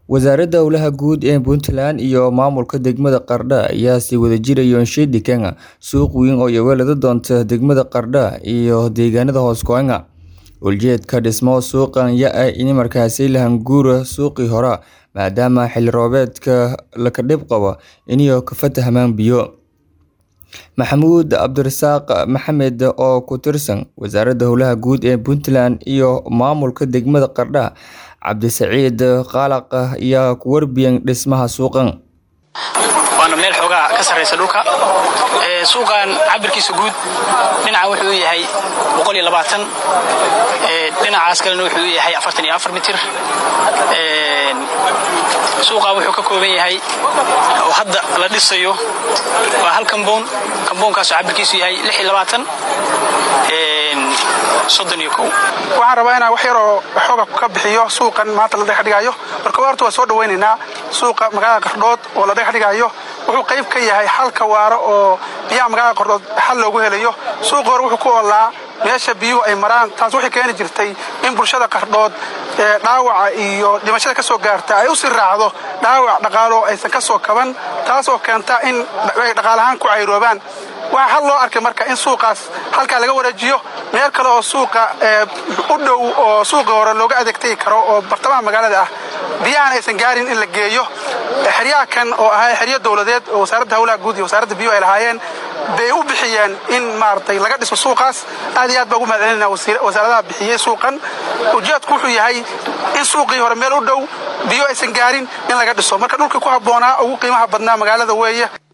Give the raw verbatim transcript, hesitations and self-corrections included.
wasaaradda howlaha guud ee Puntland iyo maamulka degmada Qardha ayaa si wada jiraya Shedi Kenya suuq weyn oo yeelada doonta degmada Qardha iyo deegaanada hoos Kenya. Ujeedka dhismo suuqan yaa in markaasi la hanguura suuqii hore maadaama xilli roobeedka la ka dhib qabo inuu ka fatahamaan biyo. Maxamuud Cabdirasaaq Maxamed oo ku tirsan wasaaradda howlaha guud ee Puntland iyo maamulka degmada Qardha Cabdisaciid Qalaq ayaa ku warbiyay dhismaha suuqan. waana meel xogaa ka sareysa dhulka ee suuqan cabirkiisa guud dhinaca wuxuu yahay boqol iyo labaatan ee dhinacaas kalena wuxuu yahay afartan iyo afar mitir ee suuqa wuxuu ka kooban yahay oo hadda la dhisayo waa hal kamboon kamboonkaas cabirkiisu yahay lix iyo labaatan ee soddon iyo kow. waxaan rabaa inaan wax yar oo xoga ka bixiyo suuqan maanta la dhex dhigayo marka horta waa soo dhaweynaynaa suuqa magaalada Qardhood oo la dhex dhigayo wuxuu qayb ka yahay halka waaro oo biyaha magaalada Qardhood xal loogu helayo suuq hore wuxuu ku oolaa meesha biyuhu ay maraan taas waxay keeni jirtay in bulshada Qardhood ee dhaawaca iyo dhimashada ka soo gaarta ay u sii raacdo dhaawac dhaqaalo aysan ka soo kaban taas oo keenta in dhaqaalahaan ku cayroobaan. waxa hal loo arkay marka in suuqaas halka laga wareejiyo meel kale oo suuqa u dhow oo suuqa hore looga adeegtay karo oo bartamaha magaalada ah biyahan aysan gaarin in la geeyo xiriyaha kan oo ah xiriyo dawladeed oo wasaaradda howlaha guud iyo wasaaradda biyo ay lahaayeen bay u bixiyeen in maartay laga dhiso suuqaas aad iyo aad baa ugu mahadcelinaa wasaaradda bixiyay suuqan. ujeedku wuxuu yahay in suuqii hore meel u dhow biyo aysan gaarin in laga dhiso marka dhulka ku haboonaa ugu qiimaha badnaa magaalada weeye.